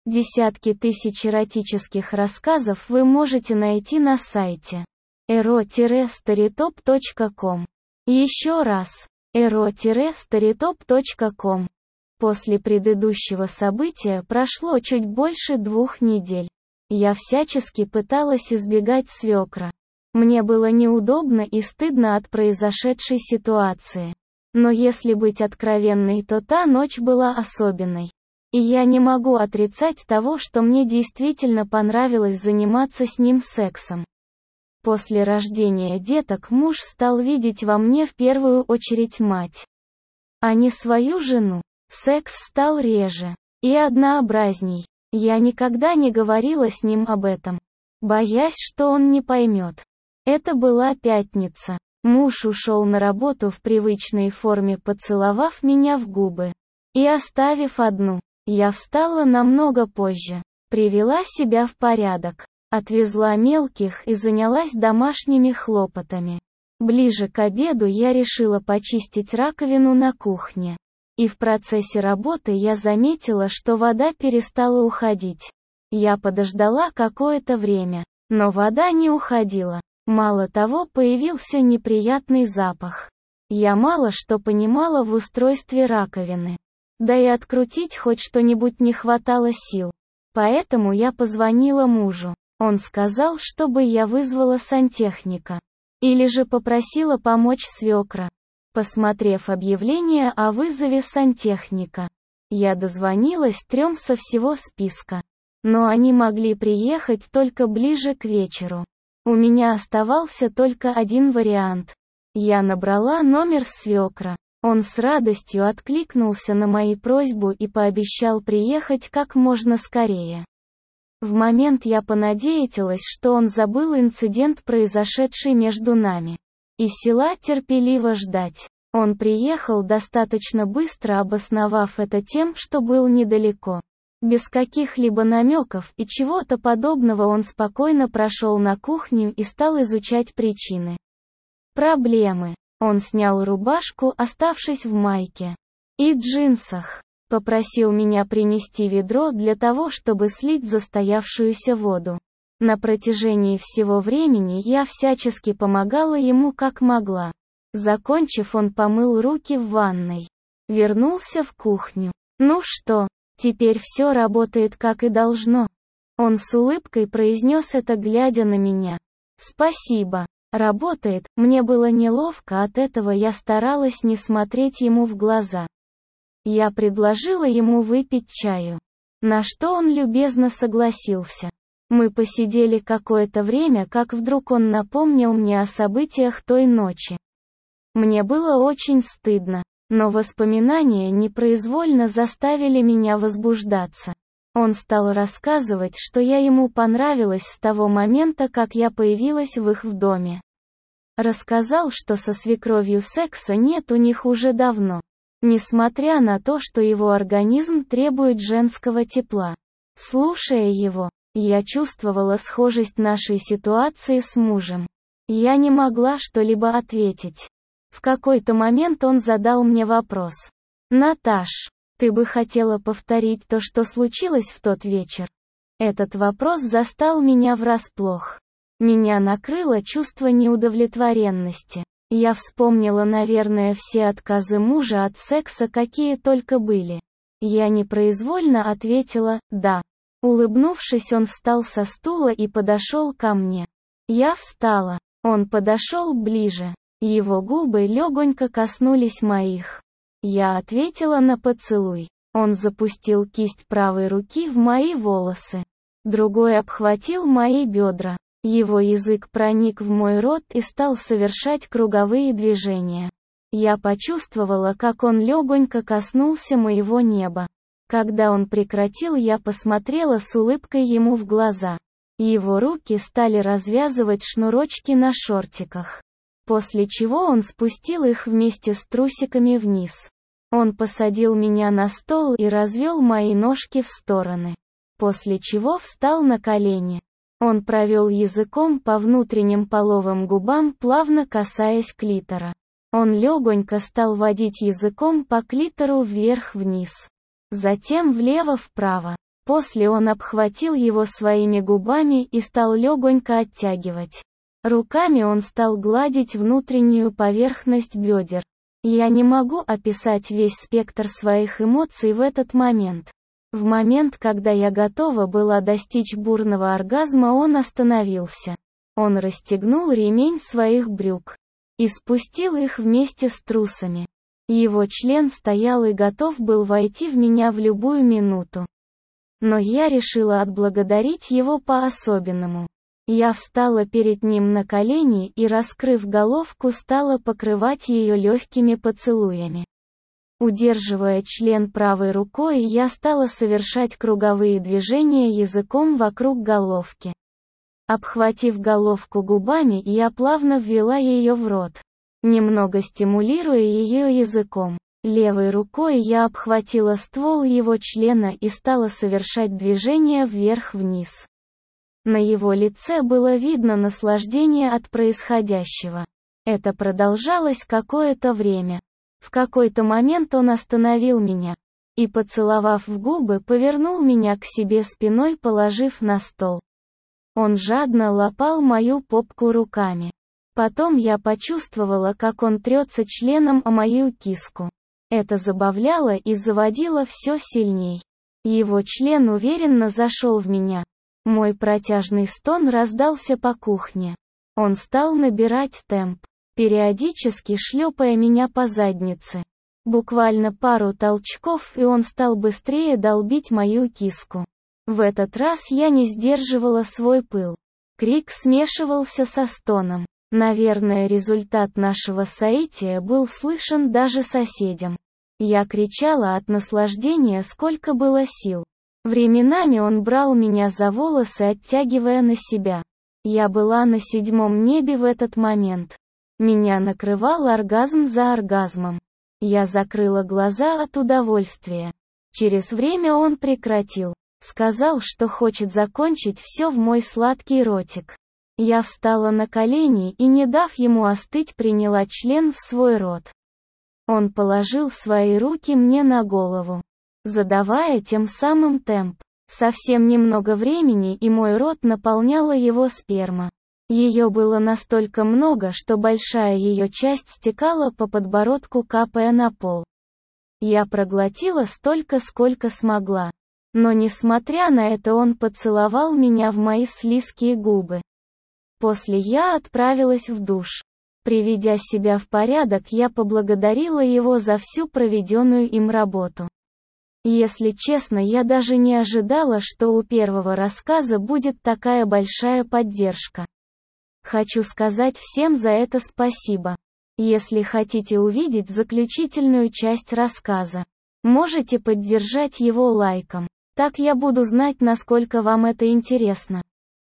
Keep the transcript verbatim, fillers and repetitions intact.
Десятки тысяч эротических рассказов вы можете найти на сайте эро старитоп точка ком. Еще раз, эро старитоп точка ком. После предыдущего события прошло чуть больше двух недель. Я всячески пыталась избегать свекра. Мне было неудобно и стыдно от произошедшей ситуации. Но если быть откровенной, то та ночь была особенной. И я не могу отрицать того, что мне действительно понравилось заниматься с ним сексом. После рождения деток муж стал видеть во мне в первую очередь мать, а не свою жену. Секс стал реже и однообразней. Я никогда не говорила с ним об этом, боясь, что он не поймет. Это была пятница. Муж ушел на работу в привычной форме, поцеловав меня в губы и оставив одну. Я встала намного позже, привела себя в порядок, отвезла мелких и занялась домашними хлопотами. Ближе к обеду я решила почистить раковину на кухне. И в процессе работы я заметила, что вода перестала уходить. Я подождала какое-то время, но вода не уходила. Мало того, появился неприятный запах. Я мало что понимала в устройстве раковины. Да и открутить хоть что-нибудь не хватало сил. Поэтому я позвонила мужу. Он сказал, чтобы я вызвала сантехника. Или же попросила помочь свекра. Посмотрев объявление о вызове сантехника, я дозвонилась трем со всего списка. Но они могли приехать только ближе к вечеру. У меня оставался только один вариант. Я набрала номер свекра. Он с радостью откликнулся на мою просьбу и пообещал приехать как можно скорее. В момент я понадеялась, что он забыл инцидент, произошедший между нами, и села терпеливо ждать. Он приехал достаточно быстро, обосновав это тем, что был недалеко. Без каких-либо намеков и чего-то подобного он спокойно прошел на кухню и стал изучать причины проблемы. Он снял рубашку, оставшись в майке и джинсах. Попросил меня принести ведро для того, чтобы слить застоявшуюся воду. На протяжении всего времени я всячески помогала ему как могла. Закончив, он помыл руки в ванной. Вернулся в кухню. «Ну что, теперь все работает как и должно?» Он с улыбкой произнес это, глядя на меня. «Спасибо. Работает». Мне было неловко от этого, я старалась не смотреть ему в глаза. Я предложила ему выпить чаю, на что он любезно согласился. Мы посидели какое-то время, как вдруг он напомнил мне о событиях той ночи. Мне было очень стыдно, но воспоминания непроизвольно заставили меня возбуждаться. Он стал рассказывать, что я ему понравилась с того момента, как я появилась в их в доме. Рассказал, что со свекровью секса нет у них уже давно, несмотря на то, что его организм требует женского тепла. Слушая его, я чувствовала схожесть нашей ситуации с мужем. Я не могла что-либо ответить. В какой-то момент он задал мне вопрос. «Наташ, ты бы хотела повторить то, что случилось в тот вечер?» Этот вопрос застал меня врасплох. Меня накрыло чувство неудовлетворенности. Я вспомнила, наверное, все отказы мужа от секса, какие только были. Я непроизвольно ответила «да». Улыбнувшись, он встал со стула и подошел ко мне. Я встала. Он подошел ближе. Его губы легонько коснулись моих. Я ответила на поцелуй. Он запустил кисть правой руки в мои волосы. Другой обхватил мои бедра. Его язык проник в мой рот и стал совершать круговые движения. Я почувствовала, как он легонько коснулся моего неба. Когда он прекратил, я посмотрела с улыбкой ему в глаза. Его руки стали развязывать шнурочки на шортиках. После чего он спустил их вместе с трусиками вниз. Он посадил меня на стол и развел мои ножки в стороны. После чего встал на колени. Он провел языком по внутренним половым губам, плавно касаясь клитора. Он легонько стал водить языком по клитору вверх-вниз. Затем влево-вправо. После он обхватил его своими губами и стал легонько оттягивать. Руками он стал гладить внутреннюю поверхность бедер. Я не могу описать весь спектр своих эмоций в этот момент. В момент, когда я готова была достичь бурного оргазма, он остановился. Он расстегнул ремень своих брюк и спустил их вместе с трусами. Его член стоял и готов был войти в меня в любую минуту. Но я решила отблагодарить его по-особенному. Я встала перед ним на колени и, раскрыв головку, стала покрывать ее легкими поцелуями. Удерживая член правой рукой, я стала совершать круговые движения языком вокруг головки. Обхватив головку губами, я плавно ввела ее в рот, немного стимулируя ее языком. Левой рукой я обхватила ствол его члена и стала совершать движения вверх-вниз. На его лице было видно наслаждение от происходящего. Это продолжалось какое-то время. В какой-то момент он остановил меня и, поцеловав в губы, повернул меня к себе спиной, положив на стол. Он жадно лапал мою попку руками. Потом я почувствовала, как он трется членом о мою киску. Это забавляло и заводило все сильней. Его член уверенно зашел в меня. Мой протяжный стон раздался по кухне. Он стал набирать темп, периодически шлепая меня по заднице. Буквально пару толчков, и он стал быстрее долбить мою киску. В этот раз я не сдерживала свой пыл. Крик смешивался со стоном. Наверное, результат нашего соития был слышен даже соседям. Я кричала от наслаждения, сколько было сил. Временами он брал меня за волосы, оттягивая на себя. Я была на седьмом небе в этот момент. Меня накрывал оргазм за оргазмом. Я закрыла глаза от удовольствия. Через время он прекратил. Сказал, что хочет закончить все в мой сладкий ротик. Я встала на колени и, не дав ему остыть, приняла член в свой рот. Он положил свои руки мне на голову, задавая тем самым темп. Совсем немного времени, и мой рот наполняла его сперма. Ее было настолько много, что большая ее часть стекала по подбородку, капая на пол. Я проглотила столько, сколько смогла. Но несмотря на это, он поцеловал меня в мои слизкие губы. После я отправилась в душ. Приведя себя в порядок, я поблагодарила его за всю проведенную им работу. Если честно, я даже не ожидала, что у первого рассказа будет такая большая поддержка. Хочу сказать всем за это спасибо. Если хотите увидеть заключительную часть рассказа, можете поддержать его лайком. Так я буду знать, насколько вам это интересно.